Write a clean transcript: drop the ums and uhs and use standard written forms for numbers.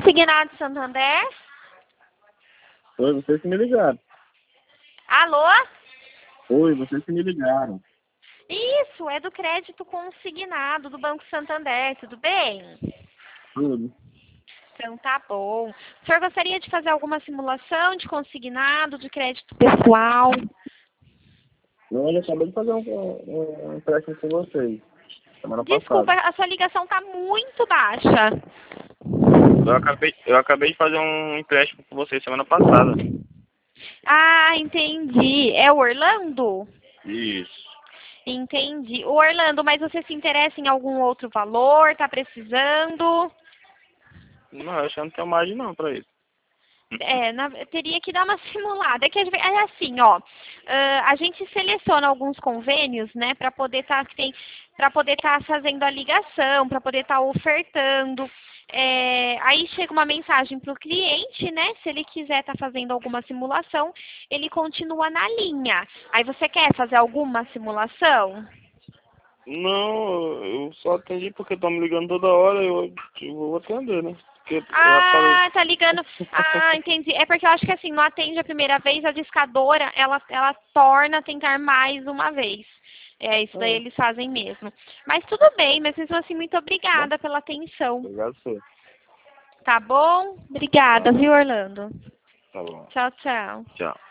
Consignado de Santander? Oi, vocês que me ligaram. Alô? Oi, vocês que me ligaram. Isso, é do crédito consignado do Banco Santander, tudo bem? Tudo. Então tá bom. O senhor gostaria de fazer alguma simulação de consignado, de crédito pessoal? Não, eu acabei de fazer um empréstimo com vocês, semana Desculpa, passada. a sua ligação tá muito baixa. Eu acabei de fazer um empréstimo com vocês semana passada. Ah, entendi. É o Orlando? Isso. Entendi. O Orlando, mas você se interessa em algum outro valor? Tá precisando? Não, eu acho que eu não tenho margem não pra isso. Teria que dar uma simulada. É assim, ó, a gente seleciona alguns convênios, né, para poder estar fazendo a ligação, para poder estar ofertando. Aí chega uma mensagem para o cliente, né? Se ele quiser estar fazendo alguma simulação, ele continua na linha. Aí você quer fazer alguma simulação? Não, eu só atendi porque estão me ligando toda hora, eu vou atender, né? Porque eu falei... Ah, tá ligando. Ah, entendi. É porque eu acho que assim, não atende a primeira vez, a discadora, ela torna a tentar mais uma vez. É, isso daí eles fazem mesmo. Mas tudo bem, mas mesmo assim, muito Bom, obrigada pela atenção. obrigado, senhor. Tá bom? Obrigada, Tá, viu, Orlando? tá bom. Tchau, tchau. Tchau.